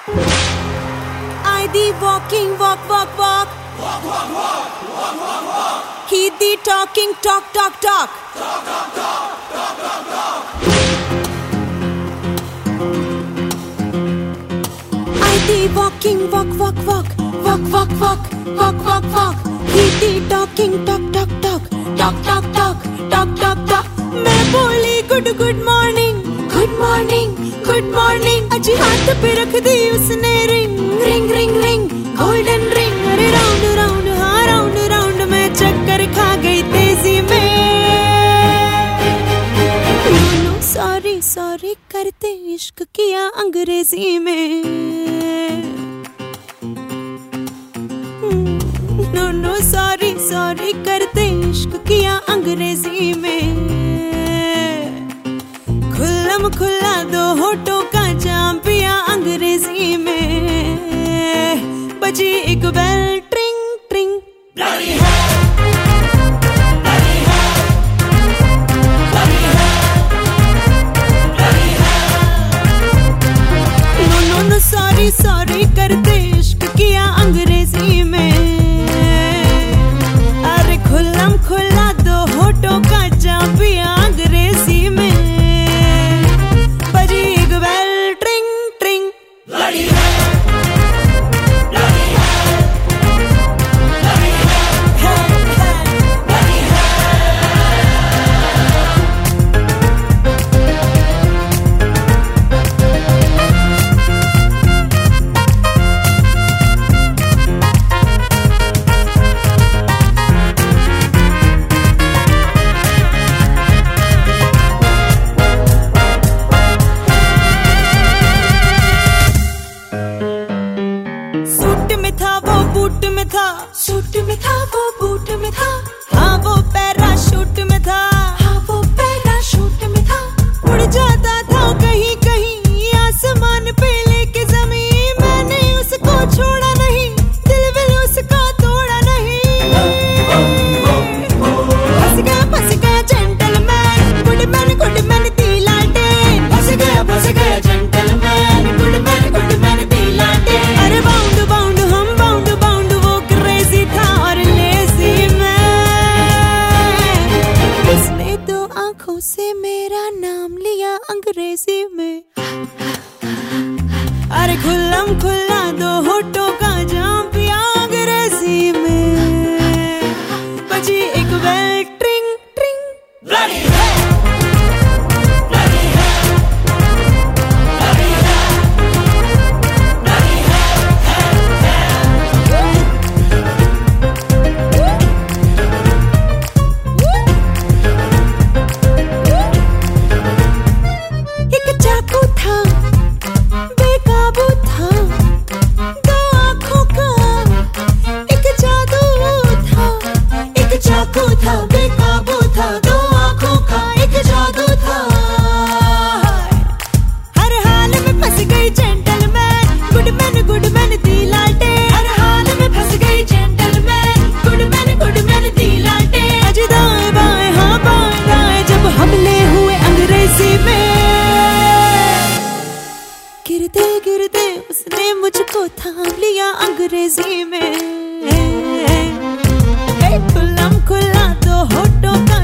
I the walking, walk, walk, walk. Walk, walk, walk, walk, walk, walk. He the talking, talk, talk, talk. Talk, talk, talk, talk, talk, talk. I the walking, walk, walk, walk. Walk, walk, walk, walk, walk, walk. He the talking, talk, talk, talk. Talk, talk, talk, talk, talk, talk. मैं बोली good morning. Good morning, good morning. अजी हाथ पे रख दी उसने ring, ring, ring, ring. Golden ring. अरे round, round, हाँ round, round. मैं चक्कर खा गई तेजी में. No, sorry, sorry करते इश्क किया अंग्रेजी में. No, sorry, sorry करते इश्क किया अंग्रेजी में. खुल्लम खुल्ला दो होठों का जाम पिया अंग्रेजी में. बजी एक बेल ट्रिंग ट्रिंग. Bloody hell, bloody hell, bloody hell, bloody hell. No, sorry, sorry करते इश्क किया अंग्रेजी में. अरे खुल्लम खुल्ला दो होठों का जाम पिया अंग्रेजी में. बजी एक बेल ट्रिंग ट्रिंग. Bloody hell, bloody hell, bloody hell, bloody suit में था वो बूट में था. सूट में था वो बूट में था. हाँ वो पैराशूट में था. हाँ वो पैराशूट में था. उड़ जाता था कहीं कहीं आसमान पे लेके ज़मीन. मैंने उसको छोड़ा नहीं, दिल विल उसका तोड़ा नहीं. फंस गया जेंटलमैन, गुडमैन दी लाटेन. फंस गया जेंटलमैन, गुडमैन दी लाटेन. अरे बाउंड हम बाउंड वो क्रेजी था और लेजी मैं. उसने दो आंखों से मेरा नाम लिया अंग्रेजी में. अरे खुल्लम खुल्ला दो होठों का जाम पिया अंग्रेजी में. बजी एक बेल ट्रिंग ट्रिंग. Bloody hell, bloody hell, bloody hell, bloody एक चाकू था बेकाबू था. दो आंखों का एक जादू था. एक चाकू था बेकाबू था. दो आंखों का एक जादू था. हर हाल में फंस गई जेंटलमैन, गुडमैन दी लाटेन. हर हाल में फंस गई जेंटलमैन, गुडमैन दी लाटेन. अज दाएं बाएं हाँ बाएं दाएं जब हमले हुए अंग्रेजी में. गिरते उसने मुझको थाम लिया अंग्रेजी में. खुल्लम खुल्ला दो होठों का